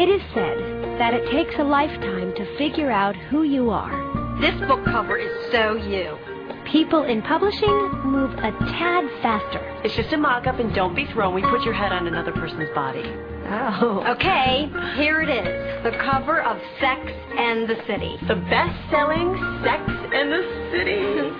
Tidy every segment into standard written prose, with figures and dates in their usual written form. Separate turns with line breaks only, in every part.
It is said that it takes a lifetime to figure out who you are.
This book cover is so you.
People in publishing move a tad faster.
It's just a mock-up, and don't be thrown. We put your head on another person's body.
Oh. Okay, here it is. The cover of Sex and the City.
The best-selling Sex and the City.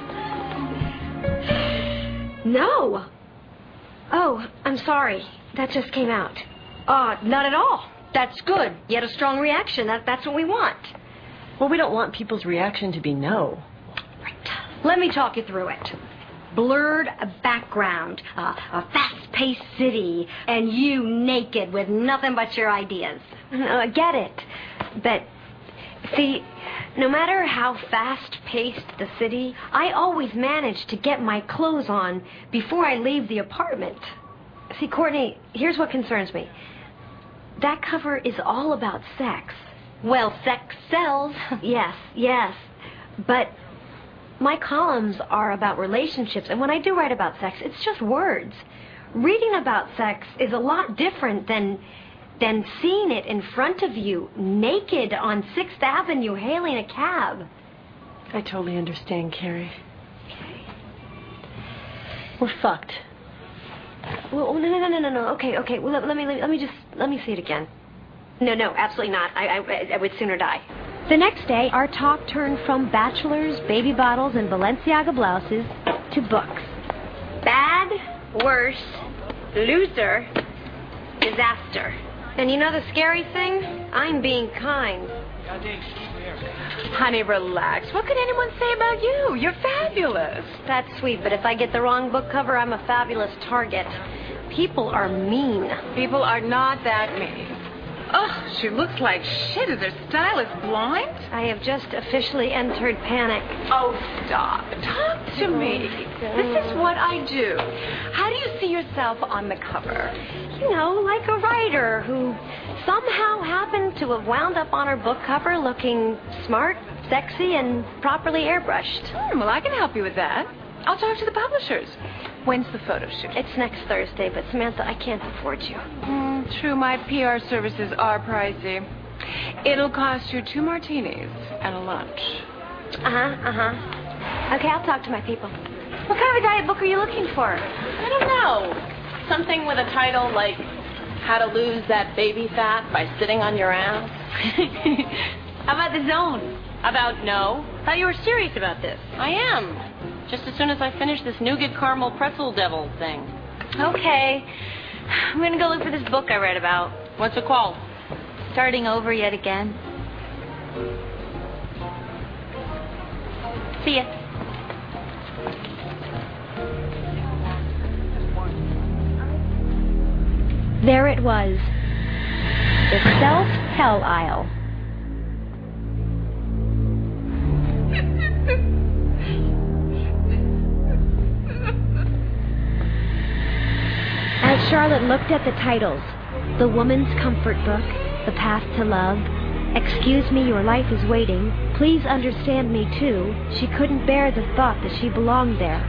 No. Oh, I'm sorry. That just came out. Not at all. That's good. You had a strong reaction. That's what we want.
Well, we don't want people's reaction to be no.
Right. Let me talk you through it. Blurred background, a fast-paced city, and you naked with nothing but your ideas.
I get it. But, see, no matter how fast-paced the city, I always manage to get my clothes on before I leave the apartment. See, Courtney, here's what concerns me. That cover is all about sex.
Well, sex sells.
Yes. But my columns are about relationships, and when I do write about sex, it's just words. Reading about sex is a lot different than seeing it in front of you, naked on 6th Avenue hailing a cab.
I totally understand, Carrie. We're fucked.
Well, no. Okay. Well, let me see it again.
No, absolutely not. I would sooner die.
The next day, our talk turned from bachelors, baby bottles, and Balenciaga blouses to books.
Bad, worse, loser, disaster. And you know the scary thing? I'm being kind.
Honey, relax. What could anyone say about you? You're fabulous.
That's sweet, but if I get the wrong book cover, I'm a fabulous target. People are mean.
People are not that mean. Oh, she looks like shit. Is her stylist blind?
I have just officially entered panic.
Oh, stop. Talk to me. This is what I do. How do you see yourself on the cover?
You know, like a writer who somehow happened to have wound up on her book cover looking smart, sexy, and properly airbrushed.
Well, I can help you with that. I'll talk to the publishers. When's the photo shoot?
It's next Thursday, but Samantha, I can't afford you.
True, my PR services are pricey. It'll cost you 2 martinis and a lunch.
Okay, I'll talk to my people. What kind of a diet book are you looking for?
I don't know. Something with a title like How to Lose That Baby Fat by Sitting on Your Ass.
How about The Zone?
About no.
Thought you were serious about this.
I am. Just as soon as I finish this nougat caramel pretzel devil thing.
Okay. I'm going to go look for this book I read about.
What's it called?
Starting Over Yet Again. See ya. There it was. The self-hell aisle. As Charlotte looked at the titles, The Woman's Comfort Book, The Path to Love, Excuse Me, Your Life is Waiting, Please Understand Me Too, she couldn't bear the thought that she belonged there.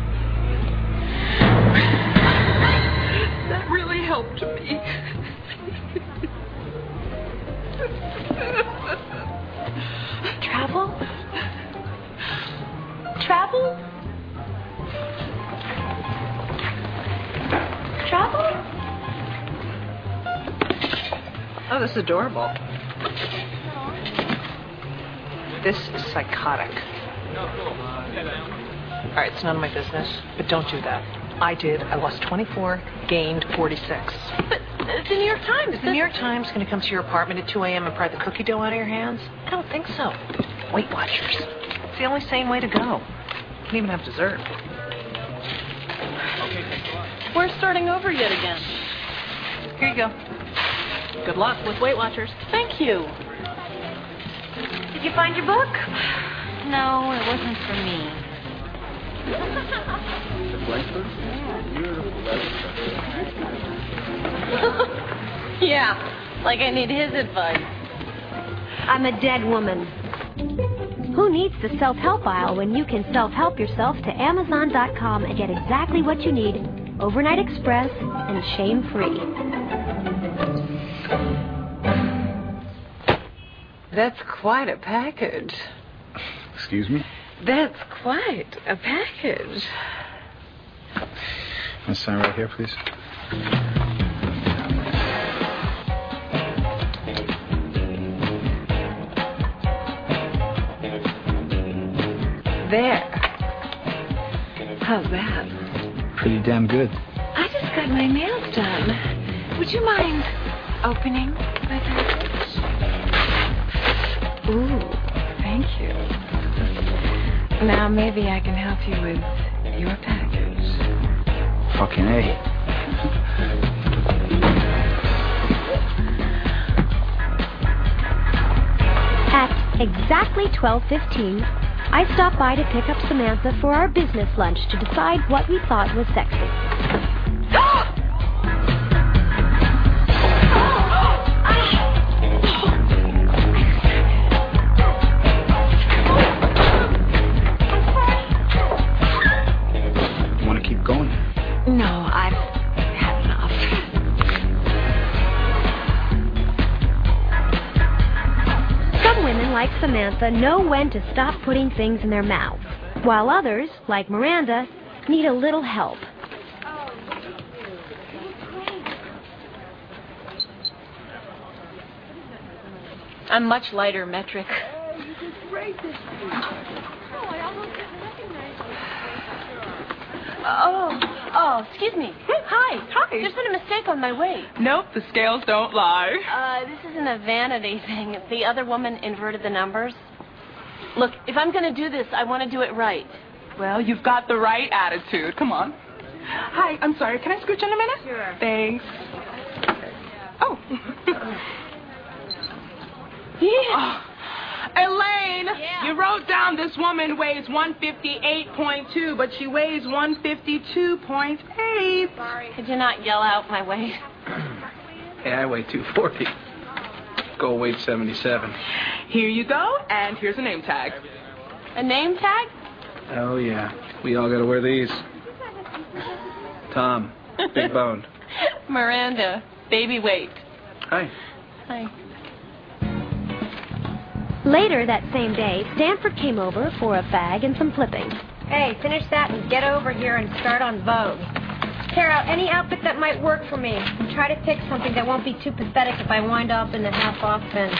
That really helped me.
Travel? Travel? Travel?
Oh, this is adorable. This is psychotic. All right, it's none of my business, but don't do that. I did. I lost 24, gained 46.
But the New York Times.
Is the New York Times going to come to your apartment at 2 a.m. and pry the cookie dough out of your hands? I don't think so. Weight Watchers. It's the only sane way to go. You can even have dessert.
We're starting over yet again.
Here you go. Good luck with Weight Watchers.
Thank you.
Did you find your book?
No, it wasn't for me.
Yeah, like I need his advice.
I'm a dead woman. Who needs the self-help aisle when you can self-help yourself to Amazon.com and get exactly what you need, overnight express and shame-free?
That's quite a package.
Excuse me?
That's quite a package.
Can I sign right here, please?
There. How's that?
Pretty damn good.
I just got my nails done. Would you mind opening my package? Ooh, thank you. Now maybe I can help you with your package.
Fucking A.
At exactly 12:15, I stopped by to pick up Samantha for our business lunch to decide what we thought was sexy.
You want to keep going?
No, I've had enough.
Some women, like Samantha, know when to stop putting things in their mouths, while others, like Miranda, need a little help.
I'm much lighter, metric. Oh, excuse me. Hi. There's been a mistake on my weight.
Nope, the scales don't lie.
This isn't a vanity thing. The other woman inverted the numbers. Look, if I'm going to do this, I want to do it right.
Well, you've got the right attitude. Come on. Hi, I'm sorry. Can I scooch in a minute?
Sure.
Thanks. Oh.
Yeah.
Elaine,
Yeah.
you wrote down this woman weighs 158.2, but she weighs 152.8.
Sorry. Could you not yell out my weight?
Yeah, I weigh 240. Go weight 77.
Here you go, and here's a name tag.
A name tag?
Oh, yeah. We all gotta wear these. Tom, big boned.
Miranda, baby weight.
Hi.
Hi.
Later that same day, Stanford came over for a fag and some flipping.
Hey, finish that and get over here and start on Vogue. Carol, any outfit that might work for me. And try to pick something that won't be too pathetic if I wind up in the half-off bin.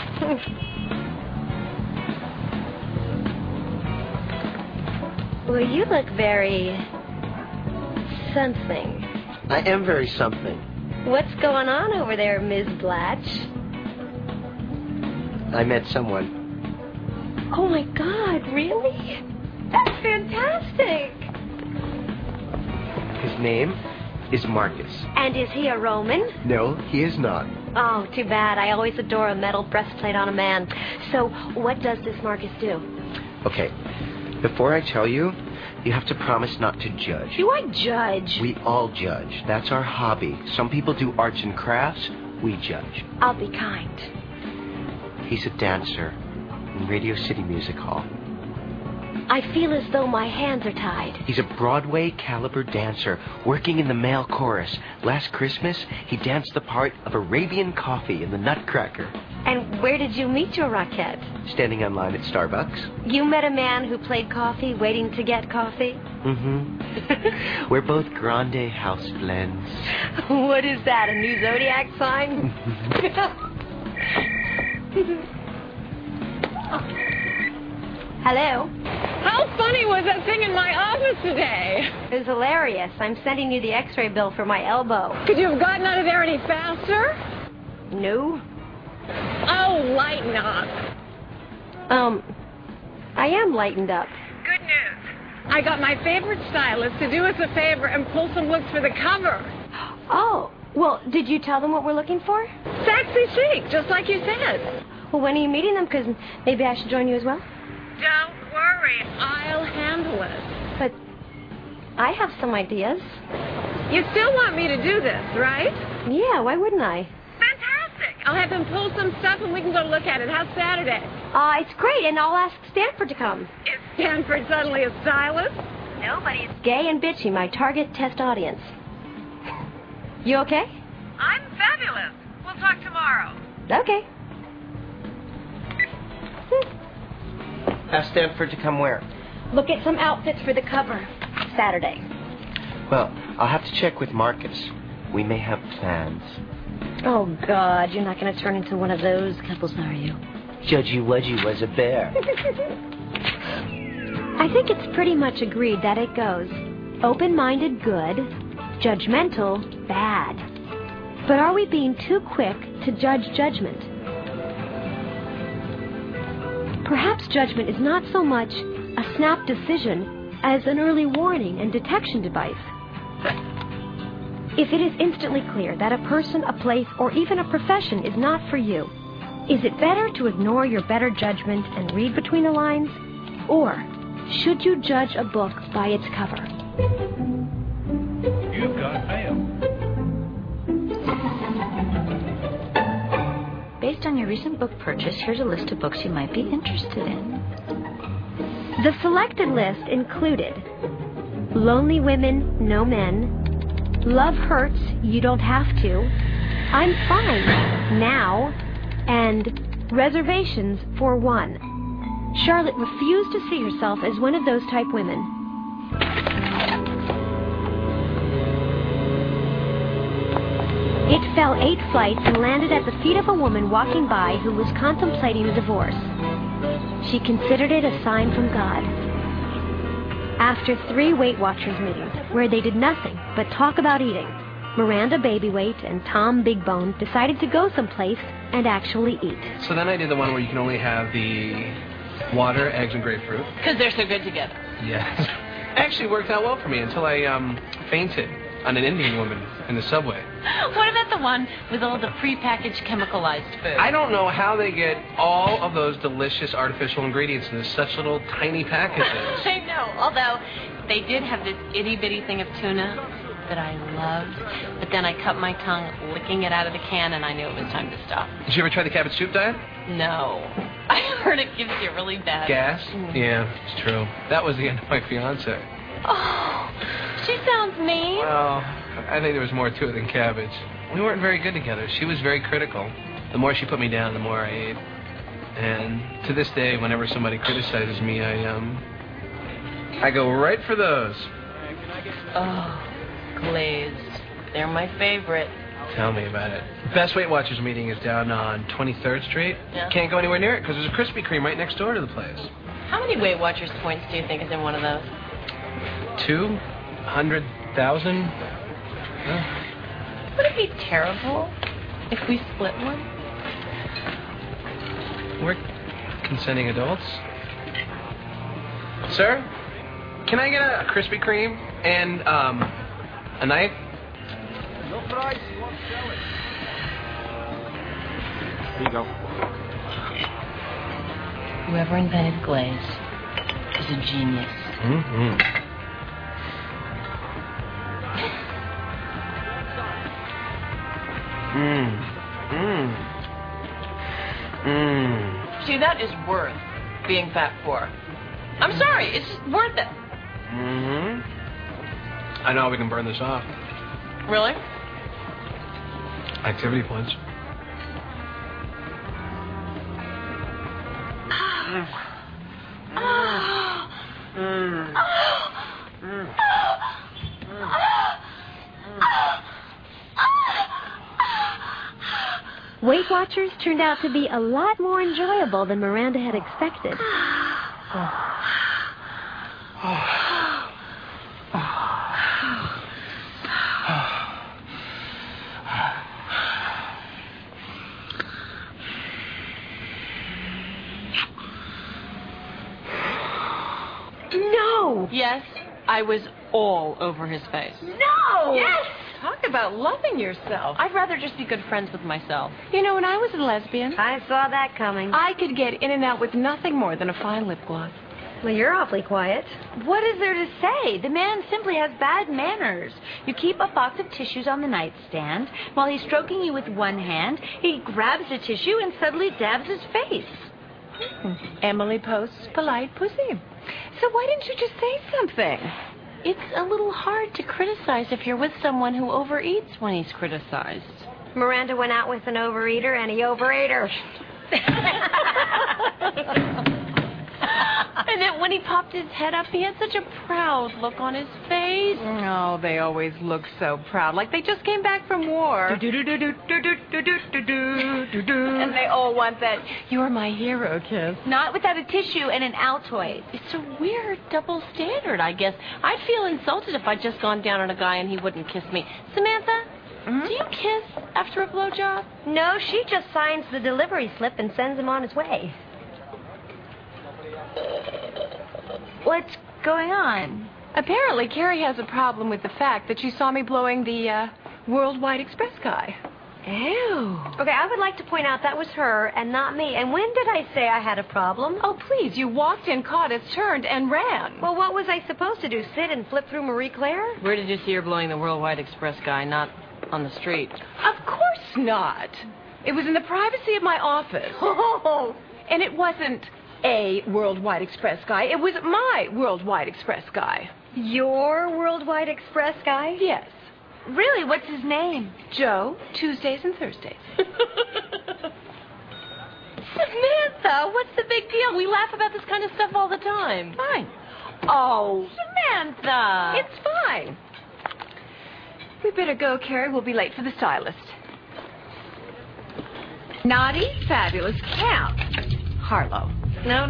Well, you look very... something.
I am very something.
What's going on over there, Ms. Blatch?
I met someone.
Oh, my God, really? That's fantastic.
His name is Marcus.
And is he a Roman?
No, he is not.
Oh, too bad. I always adore a metal breastplate on a man. So, what does this Marcus do?
Okay, before I tell you, you have to promise not to judge.
Do I judge?
We all judge. That's our hobby. Some people do arts and crafts. We judge.
I'll be kind.
He's a dancer in Radio City Music Hall.
I feel as though my hands are tied.
He's a Broadway caliber dancer working in the male chorus. Last Christmas, he danced the part of Arabian Coffee in the Nutcracker.
And where did you meet your Rockette?
Standing in line at Starbucks.
You met a man who played coffee, waiting to get coffee?
Mm-hmm. We're both grande house blends.
What is that, a new zodiac sign? Hello?
How funny was that thing in my office today?
It was hilarious. I'm sending you the x-ray bill for my elbow.
Could you have gotten out of there any faster?
No?
Oh, lighten up.
I am lightened up.
Good news. I got my favorite stylist to do us a favor and pull some looks for the cover.
Oh, well, did you tell them what we're looking for?
Sexy chic, just like you said.
Well, when are you meeting them? Because maybe I should join you as well.
Don't worry, I'll handle it.
But I have some ideas.
You still want me to do this, right?
Yeah, why wouldn't I?
Fantastic. I'll have them pull some stuff and we can go look at it. How's Saturday?
It's great, and I'll ask Stanford to come.
Is Stanford suddenly a stylist?
Nobody's gay and bitchy, my target test audience. You okay?
I'm fabulous. We'll talk tomorrow.
Okay.
Ask Stanford to come where?
Look at some outfits for the cover. Saturday.
Well, I'll have to check with Marcus. We may have plans.
Oh, God, you're not going to turn into one of those couples, are you?
Judgy Wudgy was a bear.
I think it's pretty much agreed that it goes open-minded, good, judgmental, bad. But are we being too quick to judge judgment? Perhaps judgment is not so much a snap decision as an early warning and detection device. If it is instantly clear that a person, a place, or even a profession is not for you, is it better to ignore your better judgment and read between the lines? Or should you judge a book by its cover?
You've got mail.
Based on your recent book purchase, here's a list of books you might be interested in.
The selected list included Lonely Women, No Men, Love Hurts, You Don't Have to, I'm Fine, Now, and Reservations for One. Charlotte refused to see herself as one of those type women. It fell 8 flights and landed at the feet of a woman walking by who was contemplating a divorce. She considered it a sign from God. After 3 Weight Watchers meetings, where they did nothing but talk about eating, Miranda Babyweight and Tom Big Bone decided to go someplace and actually eat.
So then I did the one where you can only have the water, eggs, and grapefruit.
Because they're so good together.
Yes. Actually worked out well for me until I fainted on an Indian woman in the subway.
What about the one with all the prepackaged chemicalized food?
I don't know how they get all of those delicious artificial ingredients in such little tiny packages.
I know, although they did have this itty-bitty thing of tuna that I loved, but then I cut my tongue licking it out of the can and I knew it was time to stop.
Did you ever try the cabbage soup diet?
No. I heard it gives you really bad...
Gas? Yeah, it's true. That was the end of my fiance.
Oh, she sounds mean.
Well, I think there was more to it than cabbage. We weren't very good together. She was very critical. The more she put me down, the more I ate. And to this day, whenever somebody criticizes me, I go right for those.
Oh, glazed. They're my favorite.
Tell me about it. Best Weight Watchers meeting is down on 23rd Street.
Yeah.
Can't go anywhere near it because there's a Krispy Kreme right next door to the place.
How many Weight Watchers points do you think is in one of those?
200,000?
Would it be terrible if we split one?
We're consenting adults. Sir, can I get a Krispy Kreme and a knife?
No price, you won't sell it.
Here you go.
Whoever invented glaze is a genius.
Mm-hmm.
See, that is worth being fat for. I'm sorry, it's just worth it.
Mm-hmm. I know how we can burn this off.
Really?
Activity points.
Weight Watchers turned out to be a lot more enjoyable than Miranda had expected. No!
Yes, I was all over his face.
No!
Yes!
Talk about loving yourself.
I'd rather just be good friends with myself.
You know, when I was a lesbian,
I saw that coming.
I could get in and out with nothing more than a fine lip gloss.
Well, you're awfully quiet.
What is there to say? The man simply has bad manners. You keep a box of tissues on the nightstand. While he's stroking you with one hand, he grabs a tissue and suddenly dabs his face.
Emily Post's polite pussy. So why didn't you just say something?
It's a little hard to criticize if you're with someone who overeats when he's criticized.
Miranda went out with an overeater and he overate her.
And then when he popped his head up, he had such a proud look on his face.
Oh, they always look so proud, like they just came back from war.
And they all want that "you're my hero" kiss.
Not without a tissue and an Altoid.
It's a weird double standard, I guess. I'd feel insulted if I'd just gone down on a guy and he wouldn't kiss me. Samantha, do you kiss after a blowjob?
No, she just signs the delivery slip and sends him on his way.
What's going on?
Apparently, Carrie has a problem with the fact that she saw me blowing the Worldwide Express guy.
Ew.
Okay, I would like to point out that was her and not me. And when did I say I had a problem?
Oh, please, you walked in, caught us, turned, and ran.
Well, what was I supposed to do, sit and flip through Marie Claire?
Where did you see her blowing the Worldwide Express guy, not on the street?
Of course not. It was in the privacy of my office.
Oh,
And it wasn't a Worldwide Express guy. It was my Worldwide Express guy.
your Worldwide Express guy?
Yes.
Really, what's his name?
Joe, Tuesdays and Thursdays.
Samantha, what's the big deal? We laugh about this kind of stuff all the time.
Fine.
Oh, Samantha.
It's fine. We better go, Carrie. We'll be late for the stylist. Naughty, fabulous Camp. Harlow.
No.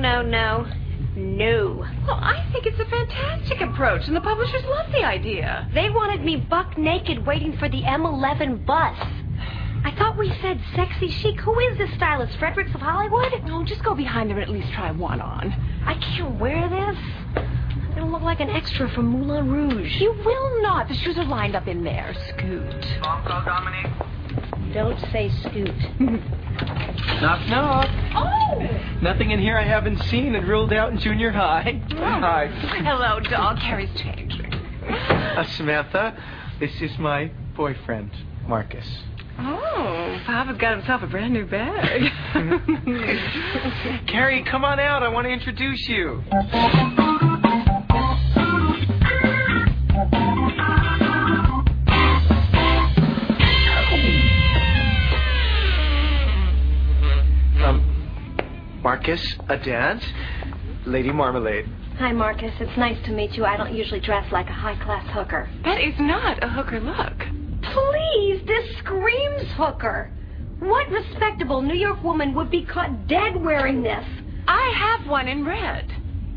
Well, I think it's a fantastic approach, and the publishers love the idea.
They wanted me buck naked waiting for the M11 bus. I thought we said sexy chic. Who is this stylist? Fredericks of Hollywood?
No, just go behind them and at least try one on.
I can't wear this. I'm gonna look like an extra from Moulin Rouge.
You will not. The shoes are lined up in there. Scoot.
Phone call, Dominique.
Don't say scoot.
Knock, knock.
Oh!
Nothing in here I haven't seen and ruled out in junior high. Hi.
Hello, doll. Carrie's changing.
Samantha, this is my boyfriend, Marcus.
Oh, Papa's got himself a brand new bag.
Carrie, come on out. I want to introduce you. Marcus, a dance. Lady Marmalade.
Hi, Marcus. It's nice to meet you. I don't usually dress like a high-class hooker.
That is not a hooker look.
Please, this screams hooker. What respectable New York woman would be caught dead wearing this?
I have one in red.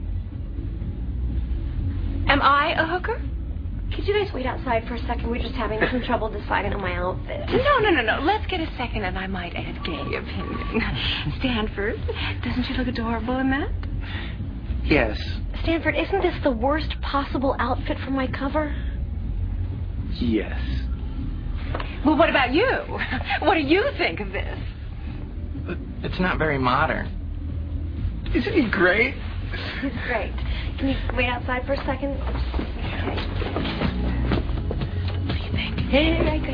Am I a hooker?
Could you guys wait outside for a second? We're just having some trouble deciding on my outfit.
No. Let's get a second, and I might add gay opinion. Stanford, doesn't she look adorable in that?
Yes.
Stanford, isn't this the worst possible outfit for my cover?
Yes.
Well, what about you? What do you think of this?
It's not very modern. Isn't he great?
He's great. Can you wait outside for a second? Okay.
What do you think?
Great.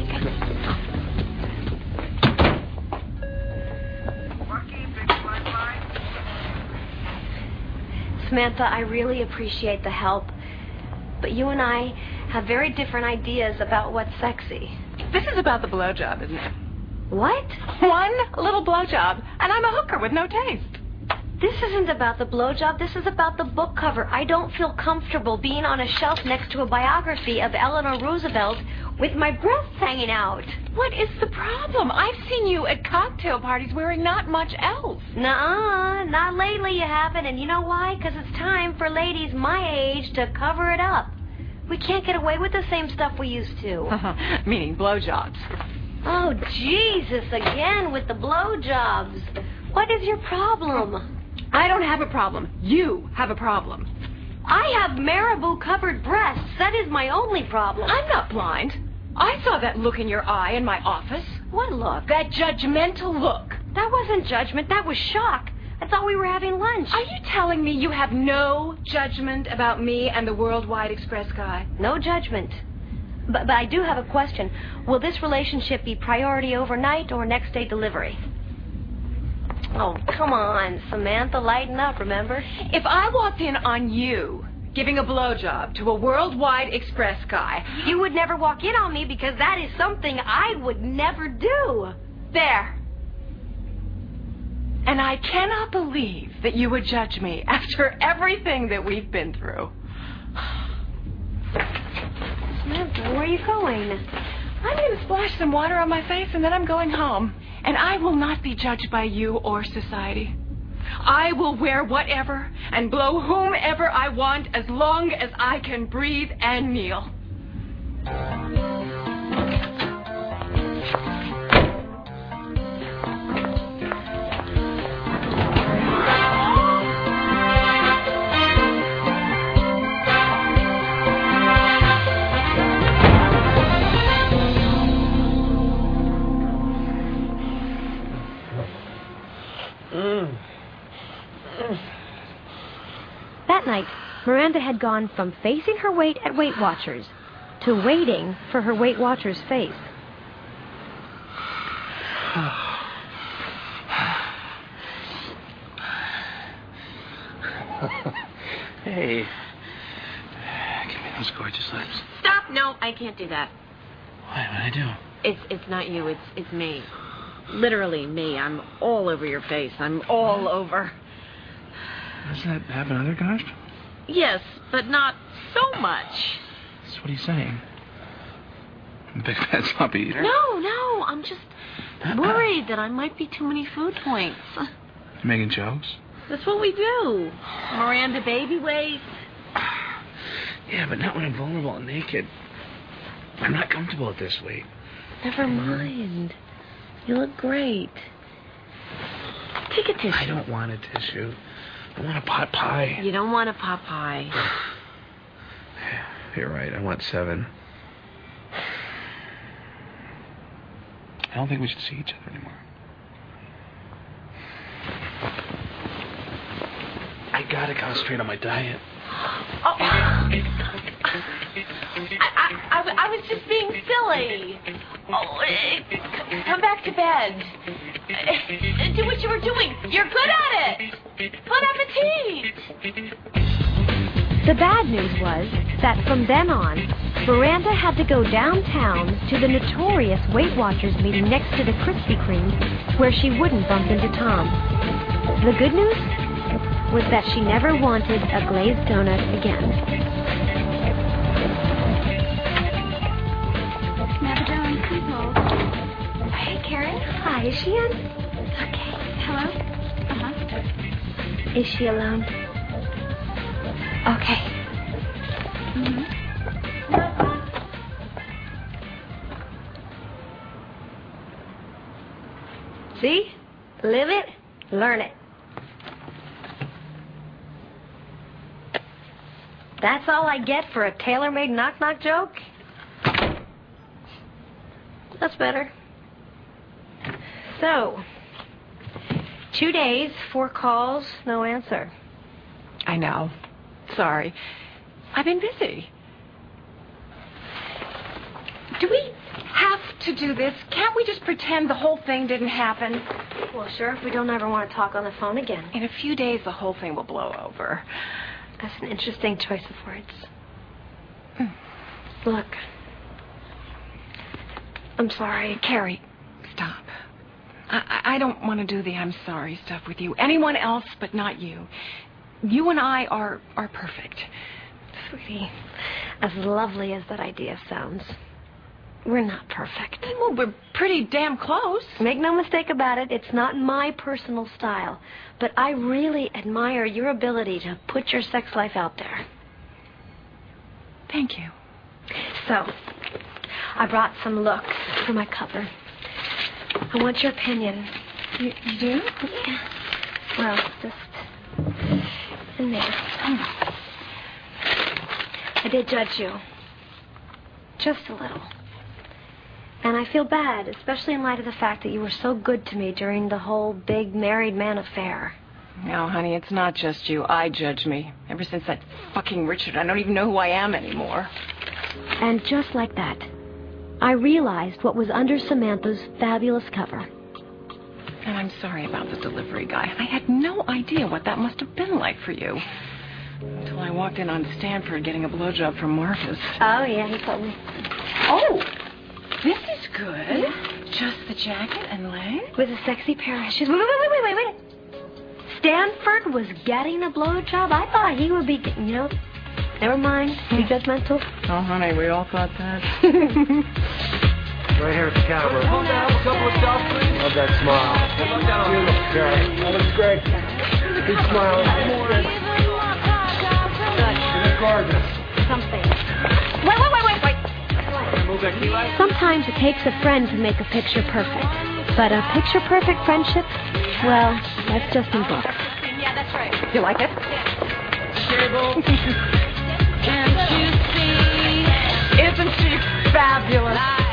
Samantha, I really appreciate the help, but you and I have very different ideas about what's sexy.
This is about the blowjob, isn't it?
What?
One little blowjob, and I'm a hooker with no taste.
This isn't about the blowjob. This is about the book cover. I don't feel comfortable being on a shelf next to a biography of Eleanor Roosevelt with my breasts hanging out.
What is the problem? I've seen you at cocktail parties wearing not much else.
Nuh-uh. Not lately you haven't. And you know why? Because it's time for ladies my age to cover it up. We can't get away with the same stuff we used to.
Meaning blowjobs.
Oh, Jesus, again with the blowjobs. What is your problem?
I don't have a problem. You have a problem.
I have marabou-covered breasts. That is my only problem.
I'm not blind. I saw that look in your eye in my office.
What look?
That judgmental look.
That wasn't judgment. That was shock. I thought we were having lunch.
Are you telling me you have no judgment about me and the Worldwide Express guy?
No judgment. But I do have a question. Will this relationship be priority overnight or next day delivery? Oh, come on, Samantha, lighten up, remember?
If I walked in on you giving a blowjob to a Worldwide Express guy...
You would never walk in on me because that is something I would never do.
There. And I cannot believe that you would judge me after everything that we've been through.
Samantha, where are you going?
I'm going to splash some water on my face and then I'm going home. And I will not be judged by you or society. I will wear whatever and blow whomever I want as long as I can breathe and kneel.
That night, Miranda had gone from facing her weight at Weight Watchers to waiting for her Weight Watchers face.
Hey. Give me those gorgeous lips.
Stop! No, I can't do that.
Why? What'd I do?
It's not you. It's me. Literally me. I'm all over your face. I'm all over.
Does that happen to other guys?
Yes, but not so much.
That's what he's saying. I'm a big fat sloppy eater.
No. I'm just worried that I might be too many food points.
You making jokes?
That's what we do. Miranda baby weight.
Yeah, but not when I'm vulnerable and naked. I'm not comfortable at this weight.
Never mind. You look great. Take a tissue.
I don't want a tissue. I want a pot pie.
You don't want a pot pie.
You're right. I want 7. I don't think we should see each other anymore. I gotta concentrate on my diet.
Oh. I was just being silly. Oh, come back to bed. Do what you were doing. You're good at it. Bon appetit.
The bad news was that from then on, Miranda had to go downtown to the notorious Weight Watchers meeting next to the Krispy Kreme, where she wouldn't bump into Tom. The good news was that she never wanted a glazed donut again.
Madame, please hold. Hey, Karen.
Hi, is she in?
Okay. Hello?
Is she alone? Okay.
Mm-hmm.
See? Live it, learn it. That's all I get for a tailor-made knock-knock joke? That's better. So, 2 days, 4 calls, no answer.
I know. Sorry. I've been busy. Do we have to do this? Can't we just pretend the whole thing didn't happen?
Well, sure, if we don't ever want to talk on the phone again.
In a few days, the whole thing will blow over.
That's an interesting choice of words. Look, I'm sorry.
Carrie, stop. I don't want to do the I'm sorry stuff with you. Anyone else but not you. You and I are perfect.
Sweetie, as lovely as that idea sounds, we're not perfect.
Well, we're pretty damn close.
Make no mistake about it, it's not my personal style. But I really admire your ability to put your sex life out there.
Thank you.
So, I brought some looks for my cover. I want your opinion.
You do?
Yeah. Well, just in there. I did judge you. Just a little. And I feel bad, especially in light of the fact that you were so good to me during the whole big married man affair.
No, honey, it's not just you. I judge me. Ever since that fucking Richard, I don't even know who I am anymore.
And just like that, I realized what was under Samantha's fabulous cover.
And I'm sorry about the delivery guy. I had no idea what that must have been like for you. Until I walked in on Stanford getting a blowjob from Marcus.
Oh, yeah, he told me.
Oh! This is good. Yeah. Just the jacket and legs?
With a sexy pair of shoes. Wait. Stanford was getting a blowjob, I thought he would be, never mind, be judgmental.
Oh, honey, we all thought that.
Right here at the camera. Hold down a couple of shots, please. Love that smile. You look great. That looks great. Keep smiling. You look gorgeous.
Something.
Wait.
Move that key light.
Sometimes it takes a friend to make a picture perfect. But a picture-perfect friendship, well, that's just in books.
Yeah, that's right.
You like it?
Can't you see?
Isn't she fabulous?